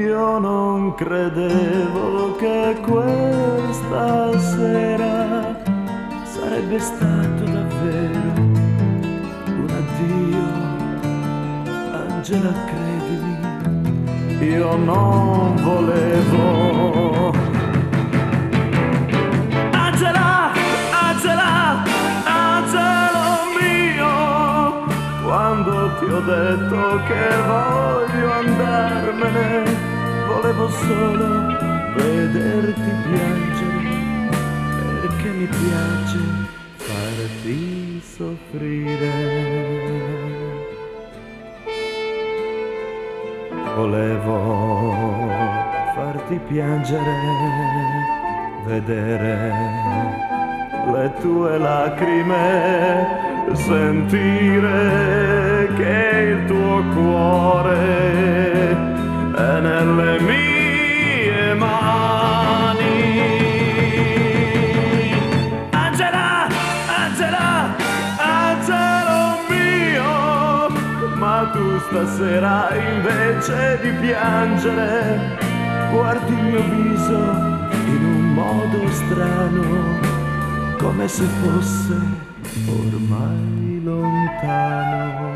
io non credevo che questa sera sarebbe stato davvero un addio. Angela, credimi, io non volevo. Angela, Angela, Angelo mio, quando ti ho detto che voglio andarmene, volevo solo vederti piangere, perché mi piace farti soffrire. Volevo farti piangere, vedere le tue lacrime, sentire che il tuo cuore è nelle mie mani. Angela, Angela, Angelo mio, ma tu stasera invece di piangere guardi il mio viso in un modo strano, come se fosse ormai lontano.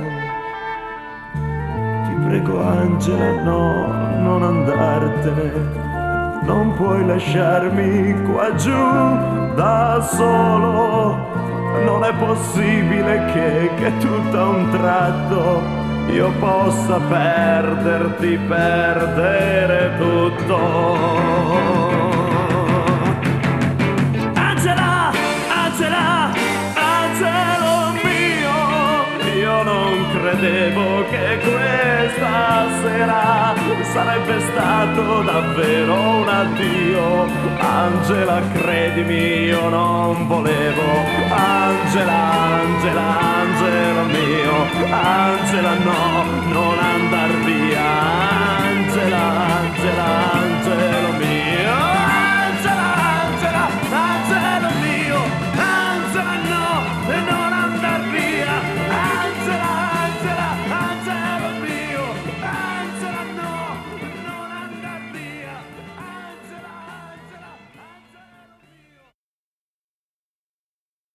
Ti prego Angela, no, non andartene, non puoi lasciarmi qua giù da solo. Non è possibile che tutto a un tratto io possa perderti, perdere tutto. Angela, Angela, Angelo mio, io non credevo che questa sera sarebbe stato davvero un addio. Angela, credimi, io non volevo. Angela, Angela, Angelo mio, Angela, no, non